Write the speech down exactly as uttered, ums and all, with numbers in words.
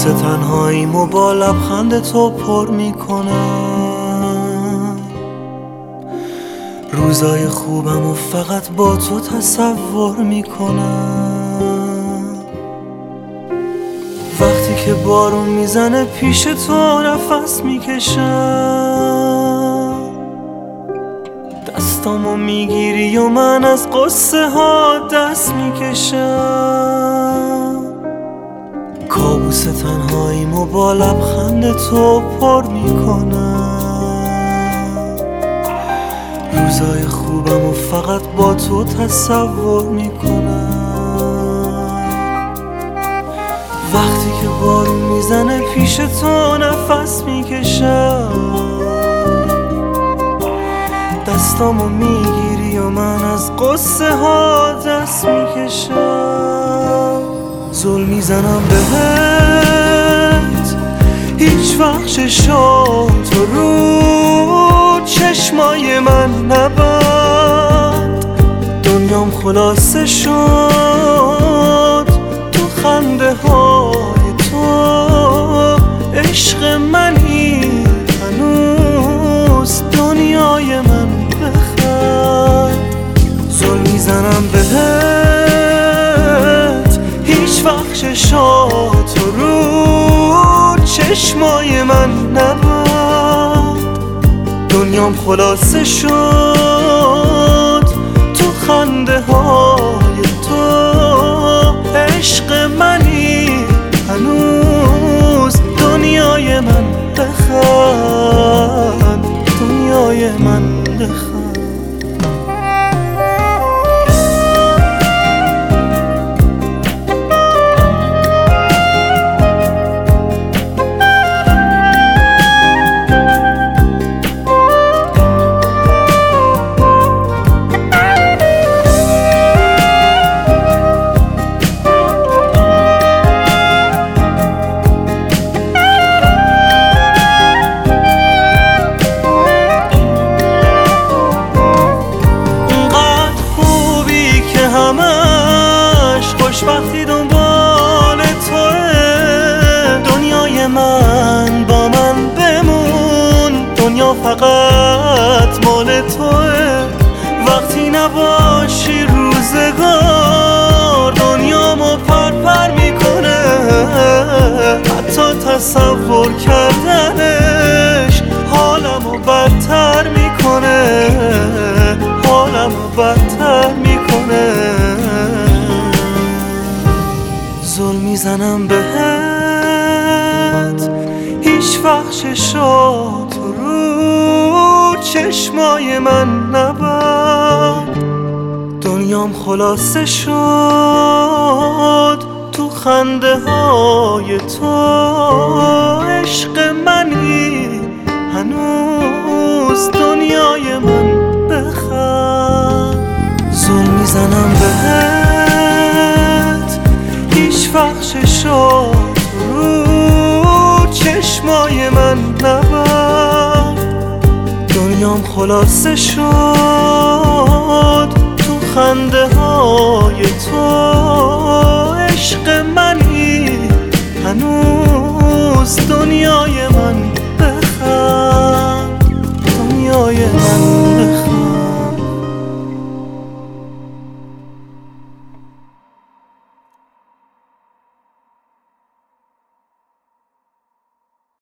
کابوس تنهاییمو با لبخند تو پر میکنم، روزای خوبمو فقط با تو تصور میکنم. وقتی که بارون میزنه پیش تو نفس میکشم، دستامو میگیری و من از قصه ها دست میکشم. کابوس تنهاییمو با لبخند تو پر میکنم، روزای خوبمو فقط با تو تصور میکنم. وقتی که بارون میزنه پیش تو نفس میکشم، دستامو میگیری و من از قصه ها دست میکشم. زل میزنم بهت هیچ وقت چشاتو رو چشمای من نبند، دنیام خلاصه شد تو خنده های تو. عشق منی هنوز دنیای من بخند. زل میزنم بهت هیچ وقت چشاتو رو چشمای من نبند، دنیام خلاصه شد تو خنده های تو. عشق منی هنوز دنیای من بخند، دنیای من بخند. خوشبختی دنبال توه، دنیای من با من بمون، دنیا فقط مال توه. وقتی نباشی روزگار دنیامو پر پر میکنه، حتی تصور کردنش حالمو بدتر میکنه، حالمو بدتر میکنه. زل میزنم بهت هیچ وقت چشاتو رو چشمای من نبند، دنیام خلاصه شد تو خنده های تو. عشق منی هنوز دنیای من بخند. زل میزنم بهت هیچ وقت چشات رو چشمای من نبند، دنیام خلاصه شد تو خنده های تو. عشق منی هنوز دنیای